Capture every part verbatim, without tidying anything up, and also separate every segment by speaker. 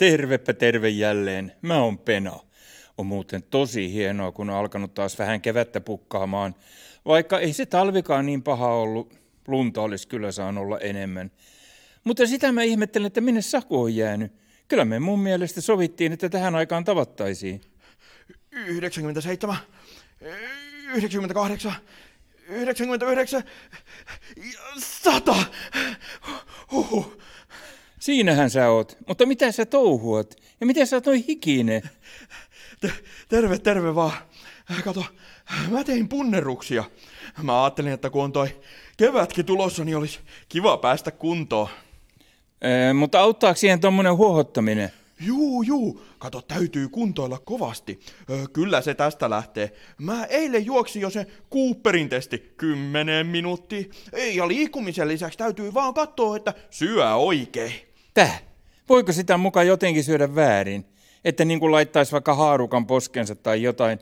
Speaker 1: tervepä terve jälleen. Mä oon Pena. On muuten tosi hienoa, kun on alkanut taas vähän kevättä pukkaamaan. Vaikka ei se talvikaan niin paha ollut, lunta olisi kyllä saanut olla enemmän. Mutta sitä mä ihmettelen, että minne Saku on jäänyt. Kyllä me mun mielestä sovittiin, että tähän aikaan tavattaisiin.
Speaker 2: yhdeksänkymmentäseitsemän, yhdeksänkymmentäkahdeksan, yhdeksänkymmentäyhdeksän, sata. Huhhuh.
Speaker 1: Siinähän sä oot. Mutta mitä sä touhuat? Ja miten sä oot noin hikinen?
Speaker 2: Terve, terve vaan. Kato, mä tein punneruksia. Mä ajattelin, että kun on toi kevätkin tulossa, niin olisi kiva päästä kuntoon.
Speaker 1: Ee, mutta auttaako siihen tommonen huohottaminen?
Speaker 2: Juu, juu. Kato, täytyy kuntoilla kovasti. Ö, kyllä se tästä lähtee. Mä eilen juoksin jo sen Cooperin testi kymmenen minuuttia. Ja liikkumisen lisäksi täytyy vaan katsoa, että syö oikein.
Speaker 1: Täh? Voiko sitä mukaan jotenkin syödä väärin? Että niin kuin laittaisi vaikka haarukan poskensa tai jotain,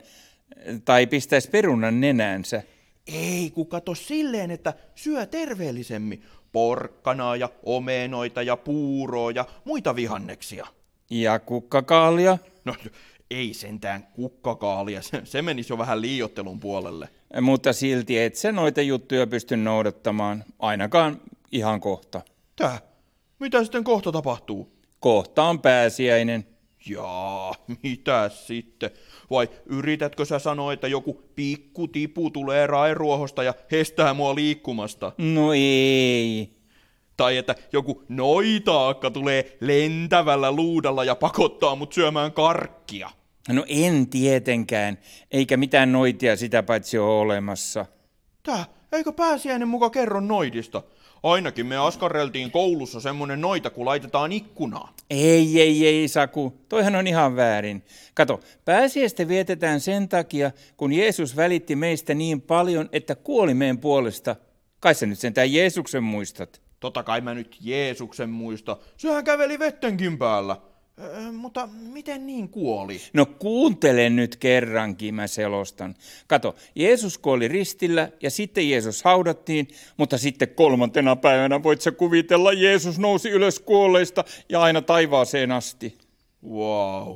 Speaker 1: tai pistäisi perunan nenäänsä?
Speaker 2: Ei, kun kato silleen, että syö terveellisemmin. Porkkanaa ja omenoita ja puuroa ja muita vihanneksia.
Speaker 1: Ja kukkakaalia?
Speaker 2: No ei sentään kukkakaalia, se, se menisi jo vähän liioittelun puolelle.
Speaker 1: Mutta silti et sä noita juttuja pysty noudattamaan, ainakaan ihan kohta.
Speaker 2: Tää? Mitä sitten kohta tapahtuu?
Speaker 1: Kohta on pääsiäinen.
Speaker 2: Jaa, mitä sitten? Vai yritätkö sä sanoa, että joku pikku tipu tulee raeruohosta ja estää mua liikkumasta?
Speaker 1: No ei.
Speaker 2: Tai että joku noitaakka tulee lentävällä luudalla ja pakottaa mut syömään karkkia?
Speaker 1: No en tietenkään, eikä mitään noitia sitä paitsi ole olemassa.
Speaker 2: Tää, eikö pääsiäinen muka kerro noidista? Ainakin me askarreltiin koulussa semmonen noita, kun laitetaan ikkunaan.
Speaker 1: Ei, ei, ei, Saku. Toihan on ihan väärin. Kato, pääsiäistä vietetään sen takia, kun Jeesus välitti meistä niin paljon, että kuoli meidän puolesta. Kai sä nyt sentään Jeesuksen muistat.
Speaker 2: Totta kai mä nyt Jeesuksen muista. Sehän käveli vettenkin päällä. Öö, mutta miten niin kuoli?
Speaker 1: No kuuntele nyt kerrankin, mä selostan. Kato, Jeesus kuoli ristillä ja sitten Jeesus haudattiin, mutta sitten kolmantena päivänä voit sä kuvitella, Jeesus nousi ylös kuolleista ja aina taivaaseen asti.
Speaker 2: Wow.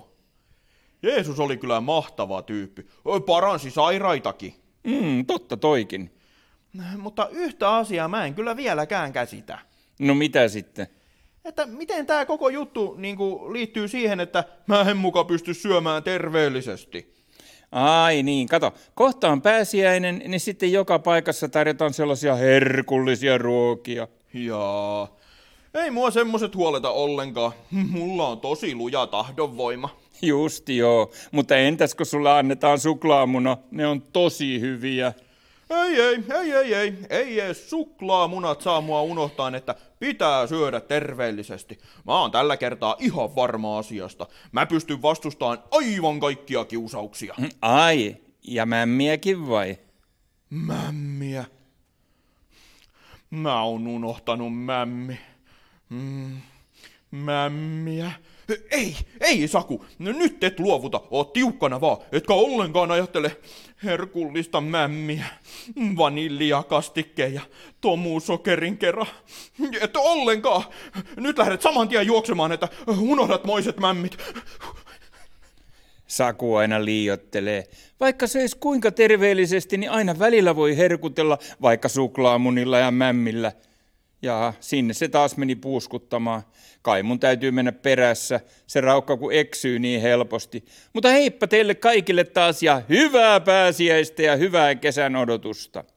Speaker 2: Jeesus oli kyllä mahtava tyyppi. Paransi sairaitakin.
Speaker 1: Mm, totta toikin.
Speaker 2: Mutta yhtä asiaa mä en kyllä vieläkään käsitä.
Speaker 1: No mitä sitten?
Speaker 2: Että miten tämä koko juttu niin kuin, liittyy siihen, että mä en muka pysty syömään terveellisesti.
Speaker 1: Ai niin, kato, kohta on pääsiäinen, niin sitten joka paikassa tarjotaan sellaisia herkullisia ruokia.
Speaker 2: Jaa, ei mua semmoset huoleta ollenkaan. Mulla on tosi luja tahdonvoima.
Speaker 1: Justi joo, mutta entäs kun sulle annetaan suklaamuna, ne on tosi hyviä.
Speaker 2: Ei, ei, ei, ei, ei, ei edes suklaamunat saa mua unohtaa, että pitää syödä terveellisesti. Mä oon tällä kertaa ihan varma asiasta. Mä pystyn vastustamaan aivan kaikkia kiusauksia.
Speaker 1: Ai, ja mämmiäkin vai?
Speaker 2: Mämmiä? Mä oon unohtanut mämmi. Mm, mämmiä. Ei, ei Saku, nyt et luovuta, oot tiukkana vaan, etkä ollenkaan ajattele herkullista mämmiä, vaniljakastike ja tomusokerin kera. Et ollenkaan, nyt lähdet saman tien juoksemaan, että unohdat moiset mämmit.
Speaker 1: Saku aina liiottelee. Vaikka söis kuinka terveellisesti, niin aina välillä voi herkutella vaikka suklaamunilla ja mämmillä. Ja sinne se taas meni puuskuttamaan. Kai mun täytyy mennä perässä, se raukka kun eksyy niin helposti. Mutta heippa teille kaikille taas ja hyvää pääsiäistä ja hyvää kesän odotusta.